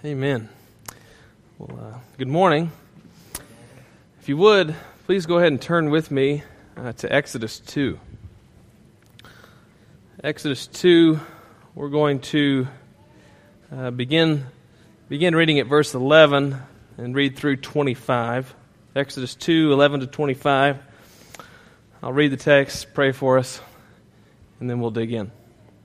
Amen. Well, good morning. If you would, please go ahead and turn with me to Exodus 2. Exodus 2, we're going to begin reading at verse 11 and read through 25. Exodus 2, 11 to 25. I'll read the text, pray for us, and then we'll dig in.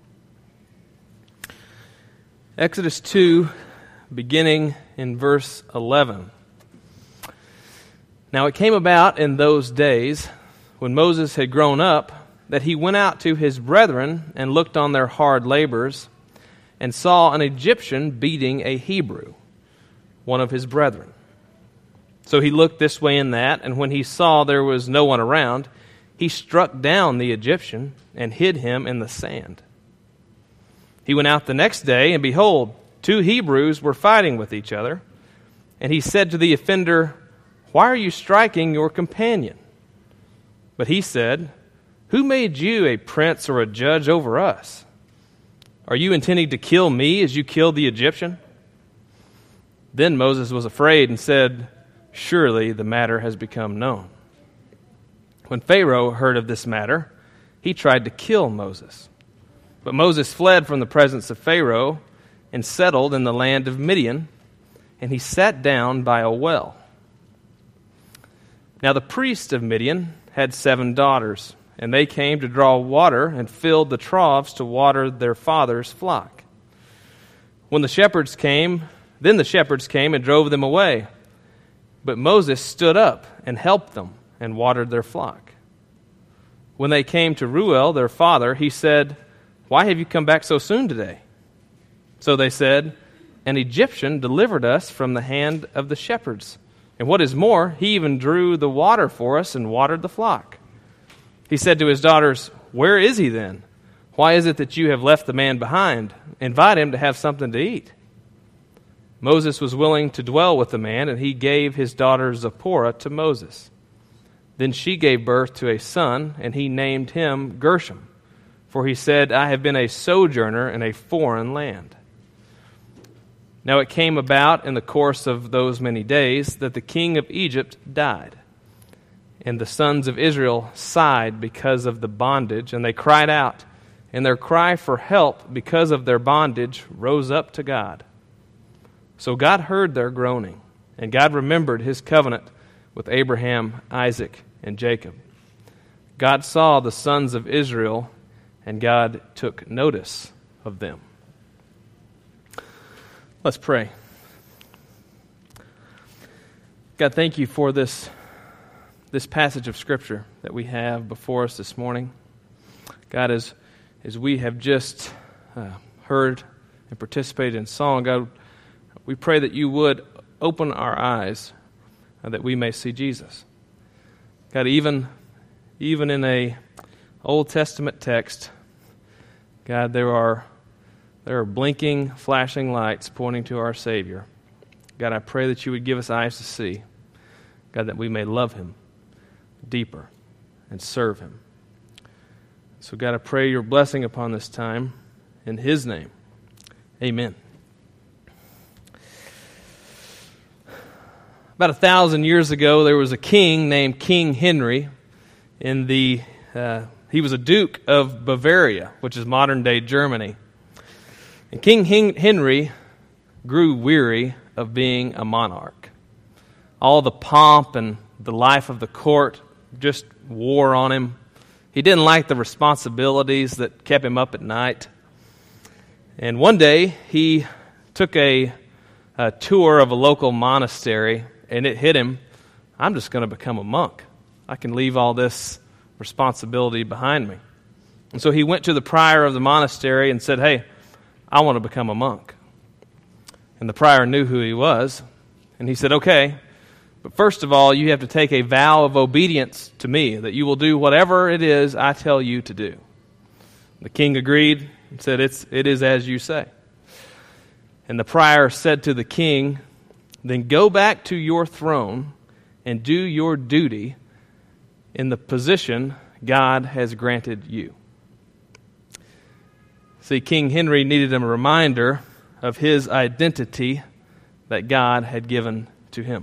Exodus 2, beginning in verse 11. Now it came about in those days, when Moses had grown up, that he went out to his brethren and looked on their hard labors, and saw an Egyptian beating a Hebrew, one of his brethren. So he looked this way and that, and when he saw there was no one around, he struck down the Egyptian and hid him in the sand. He went out the next day, and behold, 2 Hebrews were fighting with each other. And he said to the offender, "Why are you striking your companion?" But he said, "Who made you a prince or a judge over us? Are you intending to kill me as you killed the Egyptian?" Then Moses was afraid and said, "Surely the matter has become known." When Pharaoh heard of this matter, he tried to kill Moses. But Moses fled from the presence of Pharaoh and settled in the land of Midian, and he sat down by a well. Now the priest of Midian had 7 daughters, and they came to draw water and filled the troughs to water their father's flock. Then the shepherds came and drove them away. But Moses stood up and helped them and watered their flock. When they came to Reuel, their father, he said, "Why have you come back so soon today?" So they said, "An Egyptian delivered us from the hand of the shepherds. And what is more, he even drew the water for us and watered the flock." He said to his daughters, "Where is he then? Why is it that you have left the man behind? Invite him to have something to eat." Moses was willing to dwell with the man, and he gave his daughter Zipporah to Moses. Then she gave birth to a son, and he named him Gershom. For he said, "I have been a sojourner in a foreign land." Now it came about in the course of those many days that the king of Egypt died. And the sons of Israel sighed because of the bondage, and they cried out, and their cry for help because of their bondage rose up to God. So God heard their groaning, and God remembered his covenant with Abraham, Isaac, and Jacob. God saw the sons of Israel, and God took notice of them. Let's pray. God, thank you for this passage of Scripture that we have before us this morning. God, as we have just heard and participated in song, God, we pray that you would open our eyes that we may see Jesus. God, even in a Old Testament text, God, there are blinking, flashing lights pointing to our Savior. God, I pray that you would give us eyes to see. God, that we may love him deeper and serve him. So God, I pray your blessing upon this time. In his name, amen. About 1,000 years ago, there was a king named King Henry. He was a duke of Bavaria, which is modern-day Germany. And King Henry grew weary of being a monarch. All the pomp and the life of the court just wore on him. He didn't like the responsibilities that kept him up at night. And one day, he took a tour of a local monastery, and it hit him, I'm just going to become a monk. I can leave all this responsibility behind me. And so he went to the prior of the monastery and said, "Hey, I want to become a monk." And the prior knew who he was, and he said, "Okay, but first of all, you have to take a vow of obedience to me, that you will do whatever it is I tell you to do." The king agreed and said, it is as you say. And the prior said to the king, "Then go back to your throne and do your duty in the position God has granted you." See, King Henry needed a reminder of his identity that God had given to him.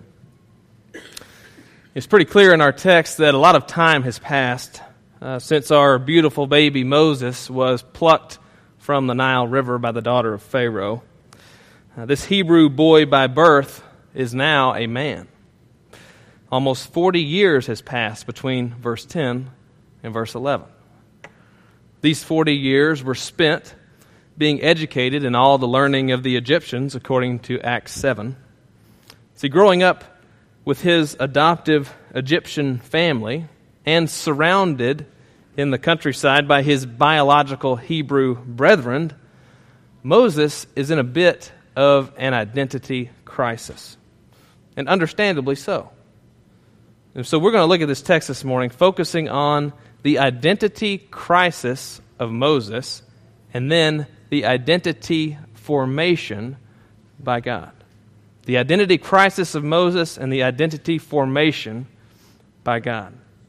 It's pretty clear in our text that a lot of time has passed since our beautiful baby Moses was plucked from the Nile River by the daughter of Pharaoh. This Hebrew boy by birth is now a man. Almost 40 years has passed between verse 10 and verse 11. These 40 years were spent being educated in all the learning of the Egyptians, according to Acts 7. See, growing up with his adoptive Egyptian family and surrounded in the countryside by his biological Hebrew brethren, Moses is in a bit of an identity crisis, and understandably so. And so we're going to look at this text this morning, focusing on the identity crisis of Moses and then the identity formation by God. The identity crisis of Moses and the identity formation by God.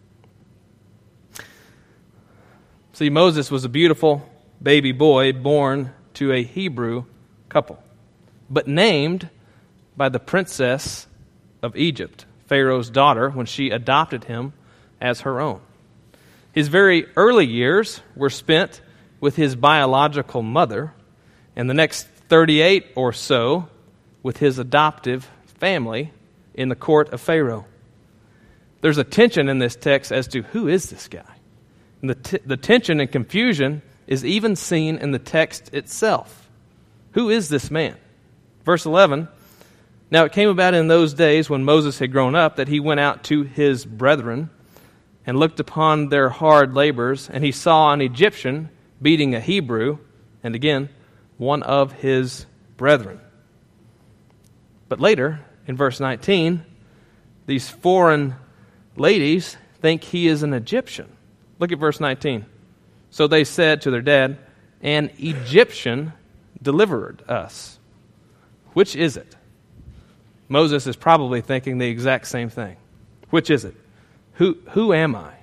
See, Moses was a beautiful baby boy born to a Hebrew couple, but named by the princess of Egypt, Pharaoh's daughter, when she adopted him as her own. His very early years were spent with his biological mother, and the next 38 or so with his adoptive family in the court of Pharaoh. There's a tension in this text as to who is this guy. And the tension and confusion is even seen in the text itself. Who is this man? Verse 11, now it came about in those days when Moses had grown up that he went out to his brethren and looked upon their hard labors, and he saw an Egyptian beating a Hebrew, and again, one of his brethren. But later, in verse 19, these foreign ladies think he is an Egyptian. Look at verse 19. So they said to their dad, an Egyptian delivered us. Which is it? Moses is probably thinking the exact same thing. Which is it? Who am I?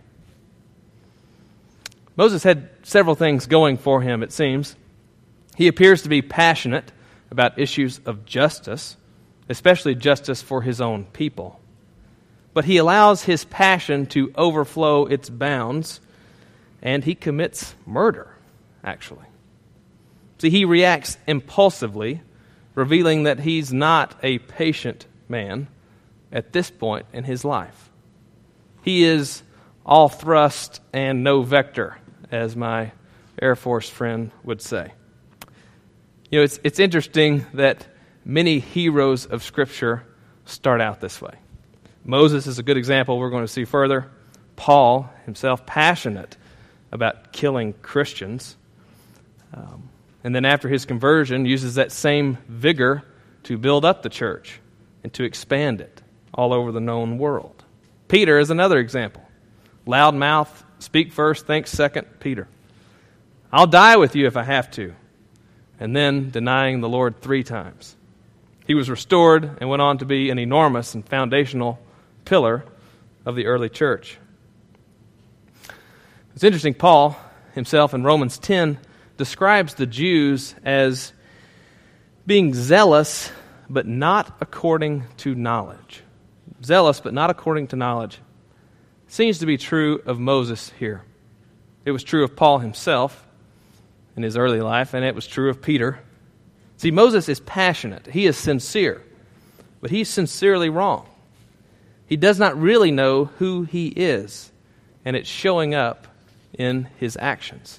Moses had several things going for him, it seems. He appears to be passionate about issues of justice, especially justice for his own people. But he allows his passion to overflow its bounds, and he commits murder, actually. See, he reacts impulsively, revealing that he's not a patient man at this point in his life. He is all thrust and no vector, as my Air Force friend would say. You know, it's interesting that many heroes of Scripture start out this way. Moses is a good example we're going to see further. Paul himself, passionate about killing Christians. And then after his conversion, uses that same vigor to build up the church and to expand it all over the known world. Peter is another example. Loudmouth, speak first, think second, Peter. I'll die with you if I have to. And then denying the Lord 3 times. He was restored and went on to be an enormous and foundational pillar of the early church. It's interesting, Paul himself in Romans 10 describes the Jews as being zealous, but not according to knowledge. Zealous, but not according to knowledge. Seems to be true of Moses here. It was true of Paul himself in his early life, and it was true of Peter. See, Moses is passionate. He is sincere, but he's sincerely wrong. He does not really know who he is, and it's showing up in his actions.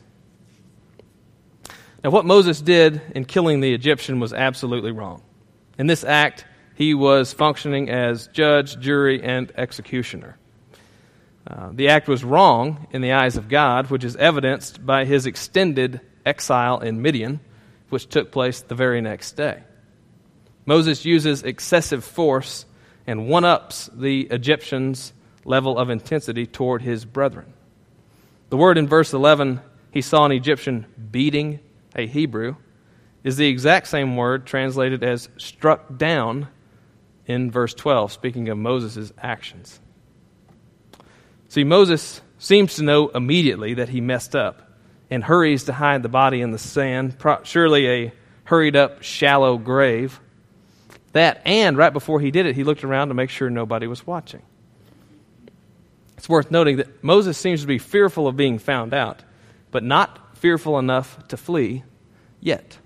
Now, what Moses did in killing the Egyptian was absolutely wrong. In this act, he was functioning as judge, jury, and executioner. The act was wrong in the eyes of God, which is evidenced by his extended exile in Midian, which took place the very next day. Moses uses excessive force and one-ups the Egyptians' level of intensity toward his brethren. The word in verse 11, he saw an Egyptian beating a Hebrew, is the exact same word translated as struck down in verse 12, speaking of Moses' actions. See, Moses seems to know immediately that he messed up and hurries to hide the body in the sand, surely a hurried-up, shallow grave. That, and right before he did it, he looked around to make sure nobody was watching. It's worth noting that Moses seems to be fearful of being found out, but not fearful enough to flee yet.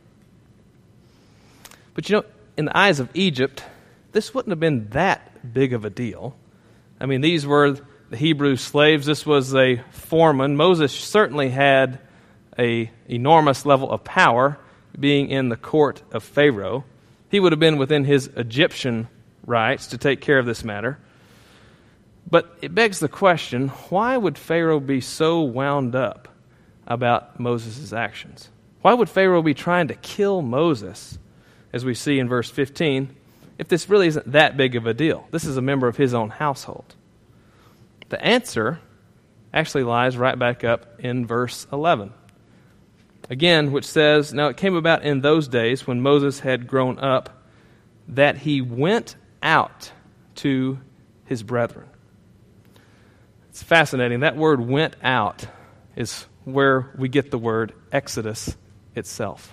But in the eyes of Egypt, this wouldn't have been that big of a deal. I mean, these were the Hebrew slaves. This was a foreman. Moses certainly had an enormous level of power, being in the court of Pharaoh. He would have been within his Egyptian rights to take care of this matter. But it begs the question, why would Pharaoh be so wound up about Moses' actions? Why would Pharaoh be trying to kill Moses, as we see in verse 15, if this really isn't that big of a deal? This is a member of his own household. The answer actually lies right back up in verse 11. Again, which says, "Now it came about in those days when Moses had grown up that he went out to his brethren." It's fascinating. That word "went out" is where we get the word Exodus itself.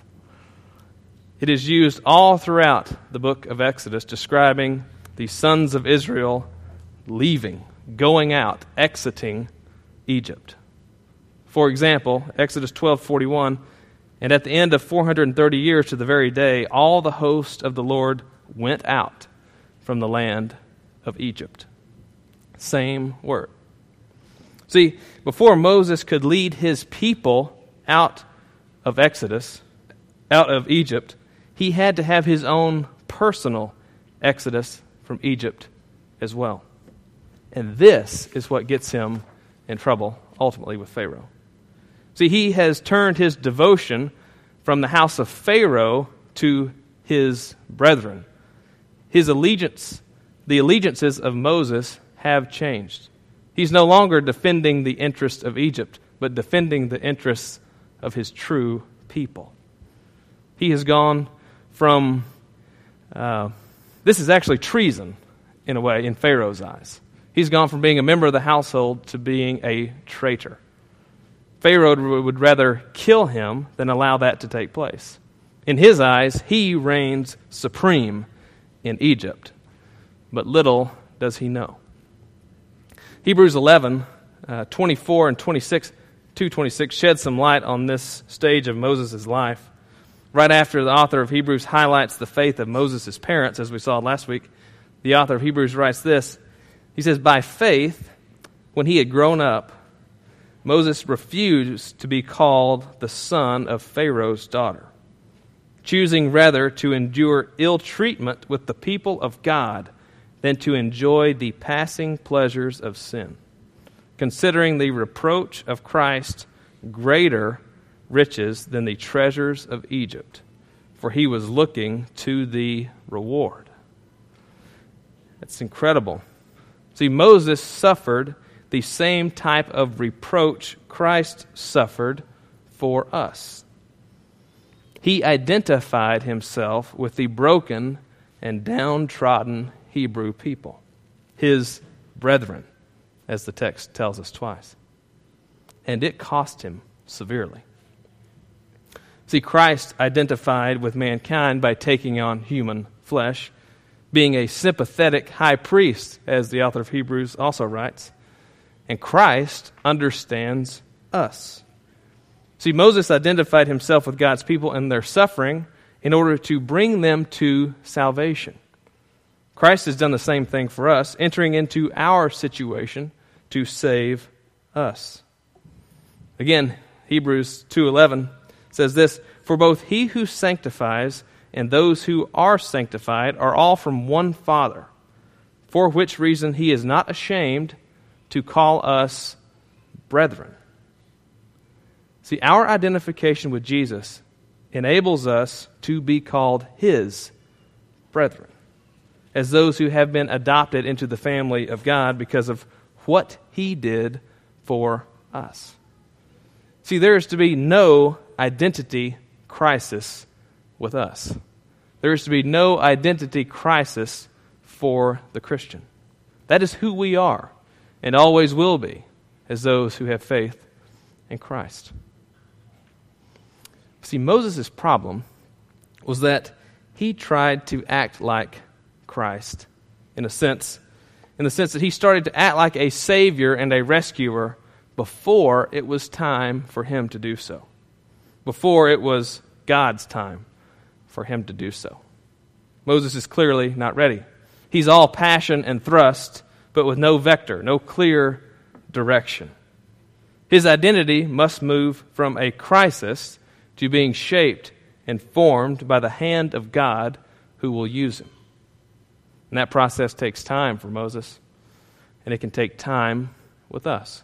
It is used all throughout the book of Exodus, describing the sons of Israel leaving, going out, exiting Egypt. For example, Exodus 12:41, "And at the end of 430 years to the very day, all the host of the Lord went out from the land of Egypt." Same word. See, before Moses could lead his people out of Exodus, out of Egypt, he had to have his own personal exodus from Egypt as well. And this is what gets him in trouble, ultimately, with Pharaoh. See, he has turned his devotion from the house of Pharaoh to his brethren. His allegiance, the allegiances of Moses have changed. He's no longer defending the interests of Egypt, but defending the interests of his true people. He has gone from, this is actually treason, in a way, in Pharaoh's eyes. He's gone from being a member of the household to being a traitor. Pharaoh would rather kill him than allow that to take place. In his eyes, he reigns supreme in Egypt, but little does he know. Hebrews 11, 24 and 26, 2:26 shed some light on this stage of Moses' life. Right after the author of Hebrews highlights the faith of Moses' parents, as we saw last week, the author of Hebrews writes this. He says, "By faith, when he had grown up, Moses refused to be called the son of Pharaoh's daughter, choosing rather to endure ill treatment with the people of God than to enjoy the passing pleasures of sin, considering the reproach of Christ greater riches than the treasures of Egypt, for he was looking to the reward." It's incredible. See, Moses suffered the same type of reproach Christ suffered for us. He identified himself with the broken and downtrodden Hebrew people, his brethren, as the text tells us twice. And it cost him severely. See, Christ identified with mankind by taking on human flesh, being a sympathetic high priest, as the author of Hebrews also writes. And Christ understands us. See, Moses identified himself with God's people and their suffering in order to bring them to salvation. Christ has done the same thing for us, entering into our situation to save us. Again, Hebrews 2:11 says this, "For both he who sanctifies and those who are sanctified are all from one Father, for which reason he is not ashamed to call us brethren." See, our identification with Jesus enables us to be called his brethren, as those who have been adopted into the family of God because of what he did for us. See, there is to be no identity crisis with us. There is to be no identity crisis for the Christian. That is who we are and always will be as those who have faith in Christ. See, Moses' problem was that he tried to act like Christ in the sense that he started to act like a savior and a rescuer before it was time for him to do so, before it was God's time for him to do so. Moses is clearly not ready. He's all passion and thrust, but with no vector, no clear direction. His identity must move from a crisis to being shaped and formed by the hand of God who will use him. And that process takes time for Moses, and it can take time with us.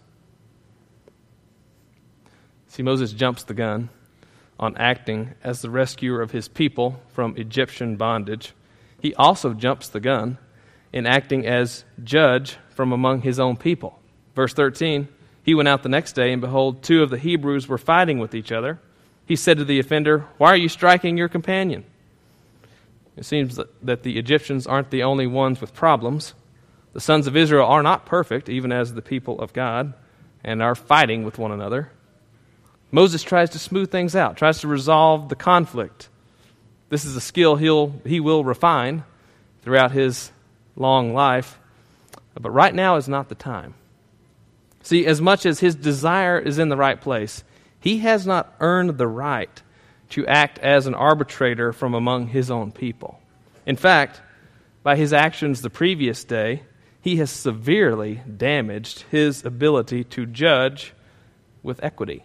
See, Moses jumps the gun on acting as the rescuer of his people from Egyptian bondage. He also jumps the gun in acting as judge from among his own people. Verse 13, he went out the next day, and behold, 2 of the Hebrews were fighting with each other. He said to the offender, "Why are you striking your companion?" It seems that the Egyptians aren't the only ones with problems. The sons of Israel are not perfect, even as the people of God, and are fighting with one another. Moses tries to smooth things out, tries to resolve the conflict. This is a skill he will refine throughout his long life, but right now is not the time. See, as much as his desire is in the right place, he has not earned the right to act as an arbitrator from among his own people. In fact, by his actions the previous day, he has severely damaged his ability to judge with equity.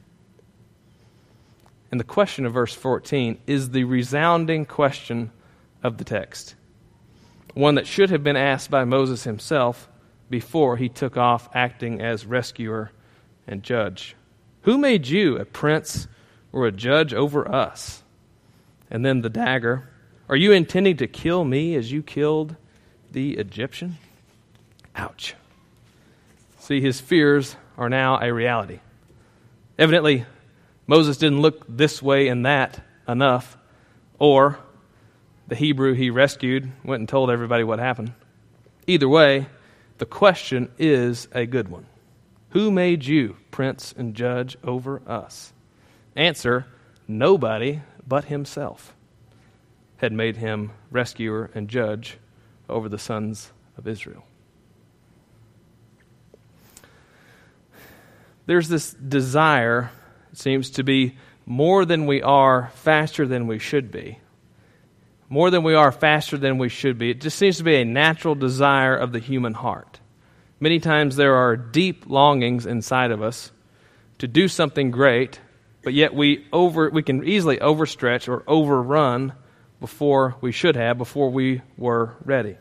And the question of verse 14 is the resounding question of the text, one that should have been asked by Moses himself before he took off acting as rescuer and judge. Who made you a prince or a judge over us? And then the dagger, are you intending to kill me as you killed the Egyptian? Ouch. See, his fears are now a reality. Evidently, Moses didn't look this way and that enough, or the Hebrew he rescued went and told everybody what happened. Either way, the question is a good one. Who made you prince and judge over us? Answer, nobody but himself had made him rescuer and judge over the sons of Israel. There's this desire, it seems to be more than we are, faster than we should be. More than we are, faster than we should be. It just seems to be a natural desire of the human heart. Many times there are deep longings inside of us to do something great, but yet we can easily overstretch or overrun before we should have, before we were ready.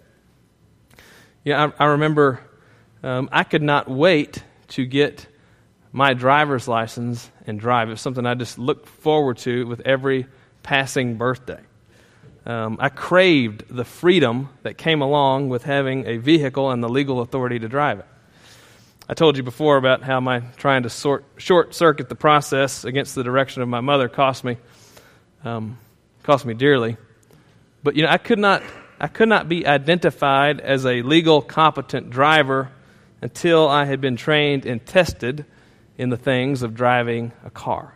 I remember I could not wait to get my driver's license and drive. It was something I just looked forward to with every passing birthday. I craved the freedom that came along with having a vehicle and the legal authority to drive it. I told you before about how my trying to short-circuit the process against the direction of my mother cost me dearly. But I could not be identified as a legal, competent driver until I had been trained and tested in the things of driving a car.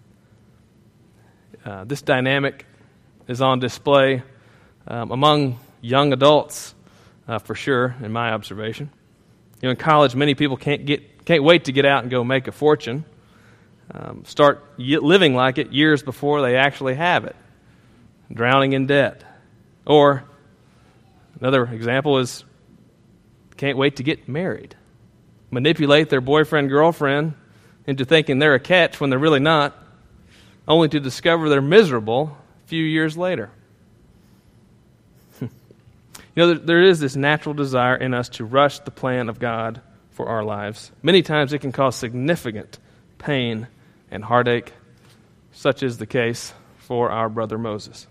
This dynamic is on display among young adults, for sure, in my observation. In college, many people can't wait to get out and go make a fortune, start living like it years before they actually have it, drowning in debt. Or another example is can't wait to get married, manipulate their boyfriend, girlfriend into thinking they're a catch when they're really not, only to discover they're miserable a few years later. There is this natural desire in us to rush the plan of God for our lives. Many times it can cause significant pain and heartache. Such is the case for our brother Moses.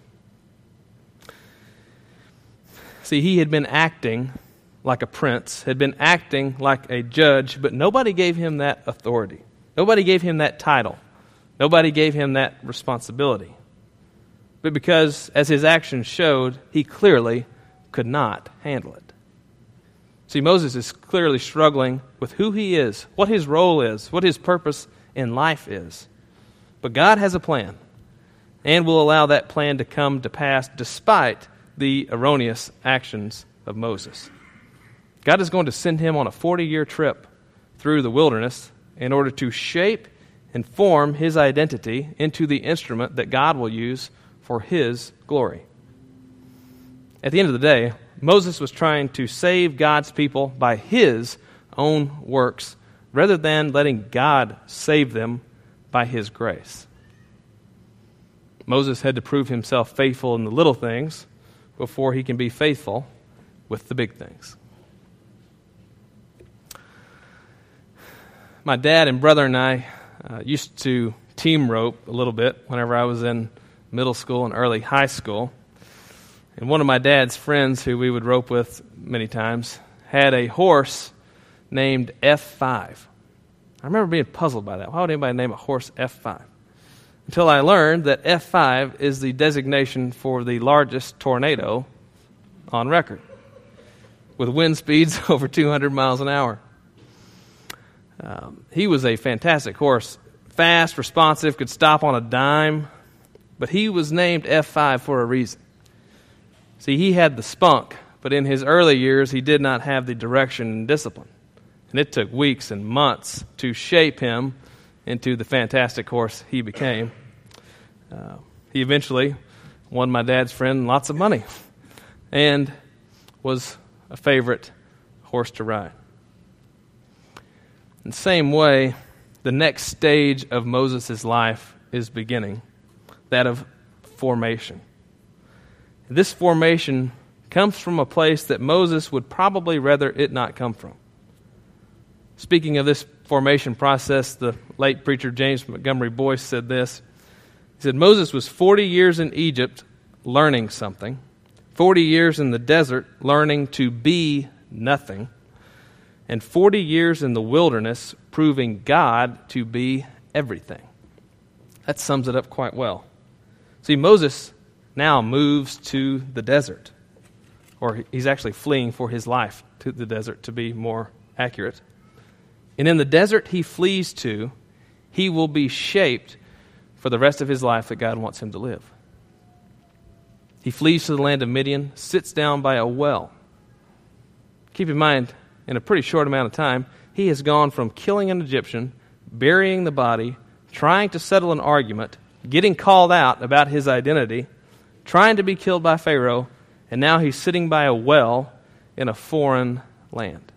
See, he had been acting like a prince, had been acting like a judge, but nobody gave him that authority. Nobody gave him that title. Nobody gave him that responsibility. But because, as his actions showed, he clearly could not handle it. See, Moses is clearly struggling with who he is, what his role is, what his purpose in life is. But God has a plan and will allow that plan to come to pass despite the erroneous actions of Moses. God is going to send him on a 40-year trip through the wilderness in order to shape and form his identity into the instrument that God will use for his glory. At the end of the day, Moses was trying to save God's people by his own works rather than letting God save them by his grace. Moses had to prove himself faithful in the little things before he can be faithful with the big things. My dad and brother and I used to team rope a little bit whenever I was in middle school and early high school. And one of my dad's friends, who we would rope with many times, had a horse named F5. I remember being puzzled by that. Why would anybody name a horse F5? Until I learned that F5 is the designation for the largest tornado on record, with wind speeds over 200 miles an hour. He was a fantastic horse, fast, responsive, could stop on a dime, but he was named F5 for a reason. See, he had the spunk, but in his early years, he did not have the direction and discipline. And it took weeks and months to shape him into the fantastic horse he became. He eventually won my dad's friend lots of money and was a favorite horse to ride. In the same way, the next stage of Moses' life is beginning, that of formation. This formation comes from a place that Moses would probably rather it not come from. Speaking of this formation process, the late preacher James Montgomery Boyce said this. He said, Moses was 40 years in Egypt learning something, 40 years in the desert learning to be nothing, and 40 years in the wilderness proving God to be everything. That sums it up quite well. See, Moses now moves to the desert, or he's actually fleeing for his life to the desert, to be more accurate. And in the desert he flees to, he will be shaped for the rest of his life that God wants him to live. He flees to the land of Midian, sits down by a well. Keep in mind, in a pretty short amount of time, he has gone from killing an Egyptian, burying the body, trying to settle an argument, getting called out about his identity, trying to be killed by Pharaoh, and now he's sitting by a well in a foreign land.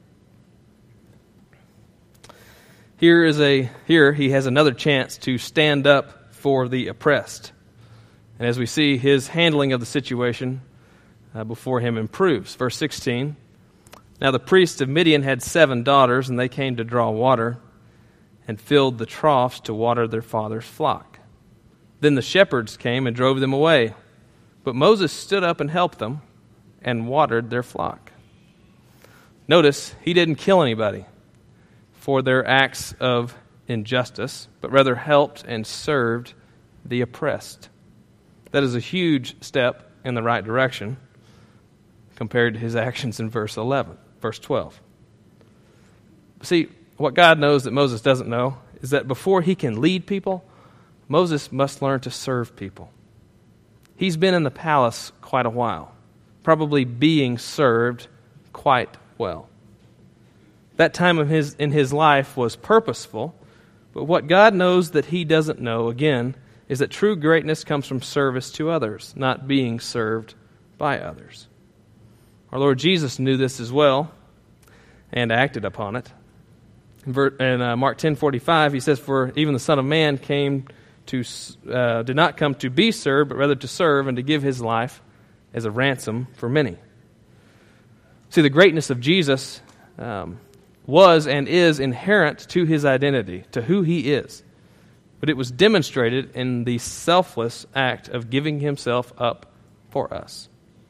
Here he has another chance to stand up for the oppressed. And as we see, his handling of the situation before him improves. Verse 16, now the priests of Midian had 7 daughters, and they came to draw water and filled the troughs to water their father's flock. Then the shepherds came and drove them away. But Moses stood up and helped them and watered their flock. Notice, he didn't kill anybody for their acts of injustice, but rather helped and served the oppressed. That is a huge step in the right direction compared to his actions in verse 12. See, what God knows that Moses doesn't know is that before he can lead people, Moses must learn to serve people. He's been in the palace quite a while, probably being served quite well. That time in his life was purposeful, but what God knows that he doesn't know, again, is that true greatness comes from service to others, not being served by others. Our Lord Jesus knew this as well and acted upon it. In Mark 10:45, he says, for even the Son of Man did not come to be served, but rather to serve and to give his life as a ransom for many. See, the greatness of Jesus was and is inherent to his identity, to who he is. But it was demonstrated in the selfless act of giving himself up for us.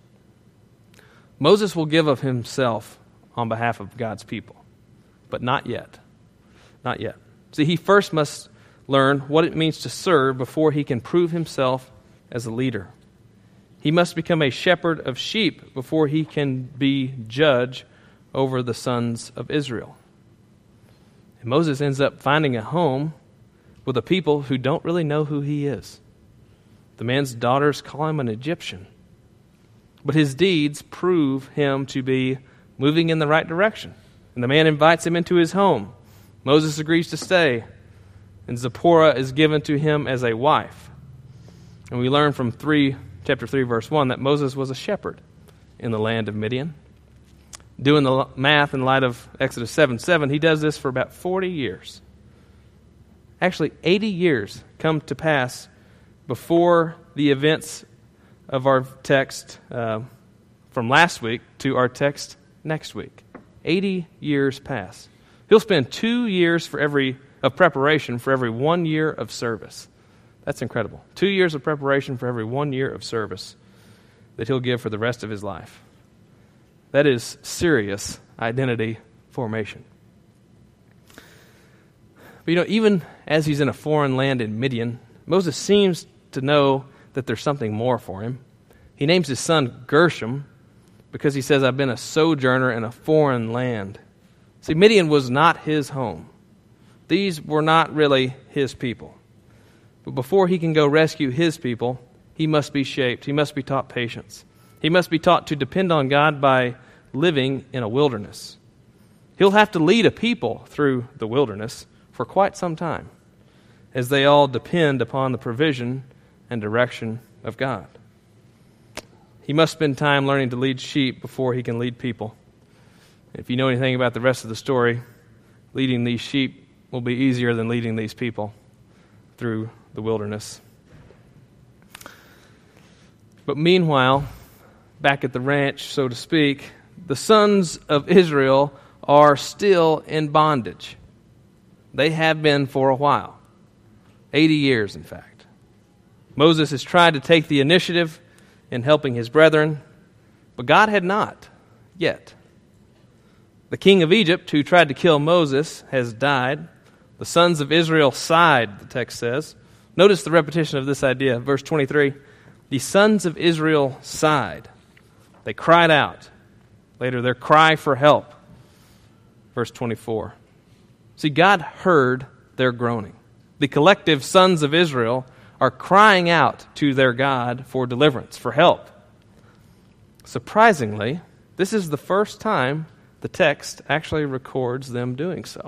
Moses will give of himself on behalf of God's people, but not yet. Not yet. See, he first must learn what it means to serve before he can prove himself as a leader. He must become a shepherd of sheep before he can be judge over the sons of Israel. And Moses ends up finding a home with a people who don't really know who he is. The man's daughters call him an Egyptian. but his deeds prove him to be moving in the right direction. And the man invites him into his home. Moses agrees to stay, and Zipporah is given to him as a wife. And we learn from chapter 3, verse 1, that Moses was a shepherd in the land of Midian. Doing the math in light of Exodus 7:7, he does this for about 40 years. Actually, 80 years come to pass before the events of our text from last week to our text next week. 80 years pass. He'll spend 2 years of preparation for every 1 year of service. That's incredible. 2 years of preparation for every 1 year of service that he'll give for the rest of his life. That is serious identity formation. But even as he's in a foreign land in Midian, Moses seems to know that there's something more for him. He names his son Gershom because he says, I've been a sojourner in a foreign land. See, Midian was not his home. These were not really his people. But before he can go rescue his people, he must be shaped. He must be taught patience. He must be taught to depend on God by living in a wilderness. He'll have to lead a people through the wilderness for quite some time, as they all depend upon the provision and direction of God. He must spend time learning to lead sheep before he can lead people. If you know anything about the rest of the story, leading these sheep will be easier than leading these people through the wilderness. But meanwhile, back at the ranch, so to speak, the sons of Israel are still in bondage. They have been for a while. 80 years, in fact. Moses has tried to take the initiative in helping his brethren, but God had not yet. The king of Egypt, who tried to kill Moses, has died. The sons of Israel sighed, the text says. Notice the repetition of this idea. Verse 23, the sons of Israel sighed. They cried out. Later, their cry for help. Verse 24. See, God heard their groaning. The collective sons of Israel are crying out to their God for deliverance, for help. Surprisingly, this is the first time the text actually records them doing so.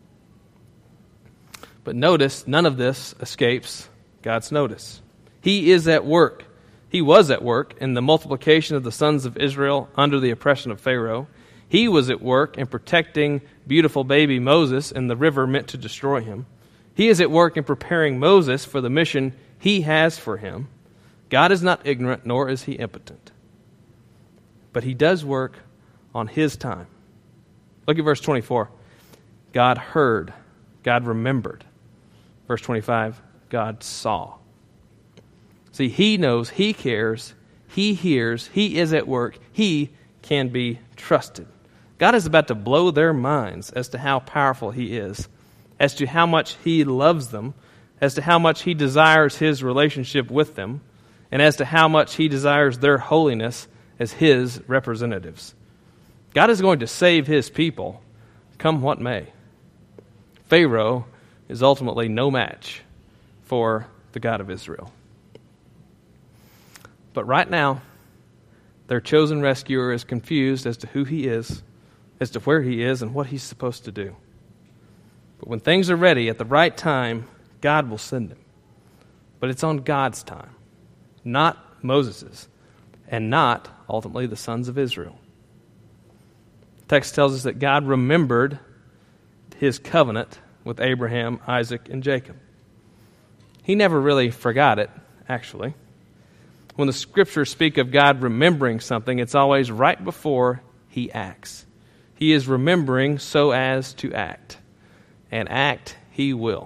But notice, none of this escapes God's notice. He is at work. He was at work in the multiplication of the sons of Israel under the oppression of Pharaoh. He was at work in protecting beautiful baby Moses in the river meant to destroy him. He is at work in preparing Moses for the mission he has for him. God is not ignorant, nor is he impotent. But he does work on his time. Look at verse 24. God heard. God remembered. Verse 25. God saw. See, he knows, he cares, he hears, he is at work, he can be trusted. God is about to blow their minds as to how powerful he is, as to how much he loves them, as to how much he desires his relationship with them, and as to how much he desires their holiness as his representatives. God is going to save his people, come what may. Pharaoh is ultimately no match for the God of Israel. But right now, their chosen rescuer is confused as to who he is, as to where he is, and what he's supposed to do. But when things are ready, at the right time, God will send him. But it's on God's time, not Moses's, and not, ultimately, the sons of Israel. The text tells us that God remembered his covenant with Abraham, Isaac, and Jacob. He never really forgot it, actually. When the scriptures speak of God remembering something, it's always right before he acts. He is remembering so as to act. And act he will.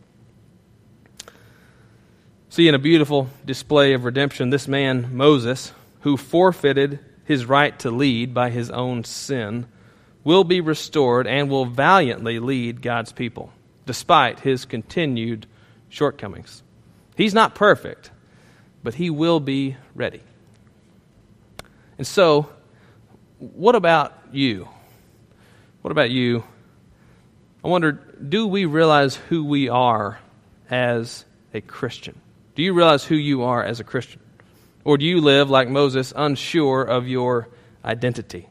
See, in a beautiful display of redemption, this man, Moses, who forfeited his right to lead by his own sin, will be restored and will valiantly lead God's people, despite his continued shortcomings. He's not perfect, but he will be ready. And so, what about you? What about you? I wonder, do we realize who we are as a Christian? Do you realize who you are as a Christian? Or do you live like Moses, unsure of your identity?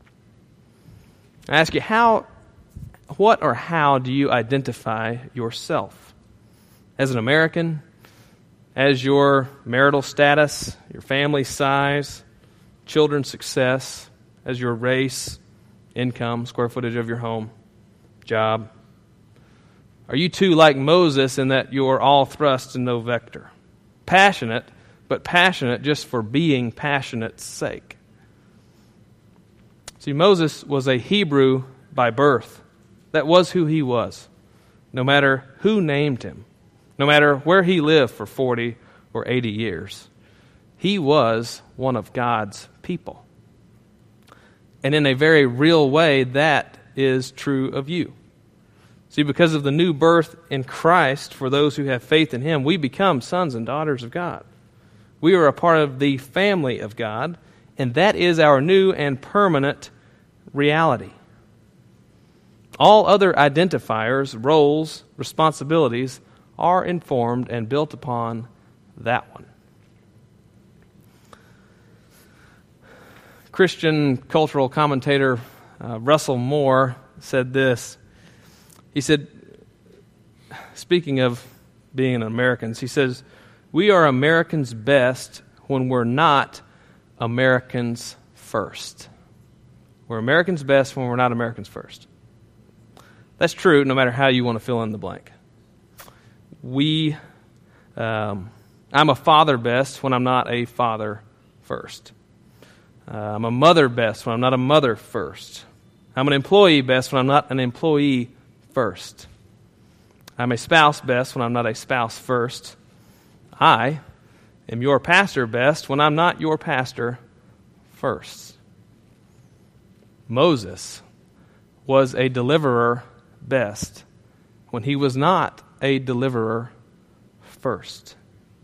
I ask you, what or how do you identify yourself? As an American? As your marital status, your family size, children's success, as your race, income, square footage of your home, job? Are you too like Moses in that you're all thrust and no vector? Passionate, but passionate just for being passionate's sake. See, Moses was a Hebrew by birth. That was who he was, no matter who named him, no matter where he lived for 40 or 80 years. He was one of God's people. And in a very real way, that is true of you. See, because of the new birth in Christ, for those who have faith in Him, we become sons and daughters of God. We are a part of the family of God, and that is our new and permanent reality. All other identifiers, roles, responsibilities are informed and built upon that one. Christian cultural commentator Russell Moore said this. He said, speaking of being Americans, he says, "We are Americans best when we're not Americans first." We're Americans best when we're not Americans first. That's true no matter how you want to fill in the blank. I'm a father best when I'm not a father first. I'm a mother best when I'm not a mother first. I'm an employee best when I'm not an employee first. I'm a spouse best when I'm not a spouse first. I am your pastor best when I'm not your pastor first. Moses was a deliverer best when he was not a deliverer first.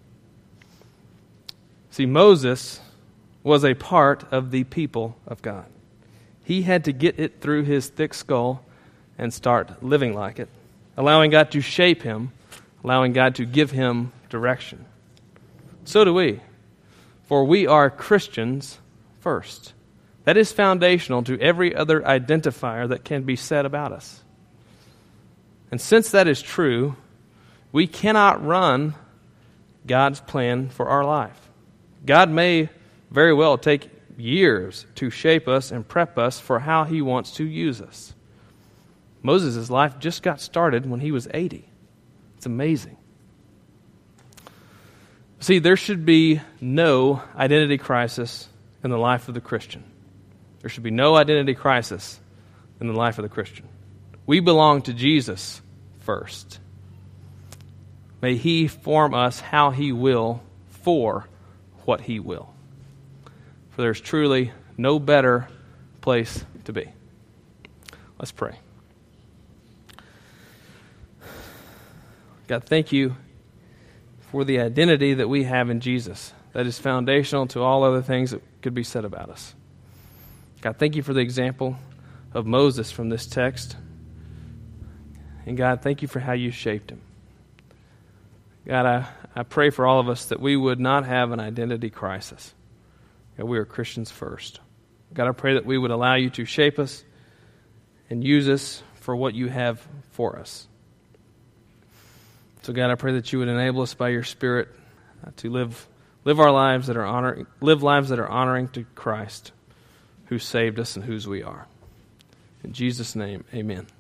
See, Moses was a part of the people of God. He had to get it through his thick skull and start living like it, allowing God to shape him, allowing God to give him direction. So do we, for we are Christians first. That is foundational to every other identifier that can be said about us. And since that is true, we cannot run God's plan for our life. God may very well take years to shape us and prep us for how He wants to use us. Moses' life just got started when he was 80. It's amazing. See, there should be no identity crisis in the life of the Christian. There should be no identity crisis in the life of the Christian. We belong to Jesus first. May He form us how He will for what He will. For there's truly no better place to be. Let's pray. God, thank You for the identity that we have in Jesus that is foundational to all other things that could be said about us. God, thank You for the example of Moses from this text. And God, thank You for how You shaped him. God, I pray for all of us that we would not have an identity crisis. God, we are Christians first. God, I pray that we would allow You to shape us and use us for what You have for us. So God, I pray that You would enable us by Your Spirit to live our lives that are honoring to Christ, who saved us and whose we are. In Jesus' name, amen.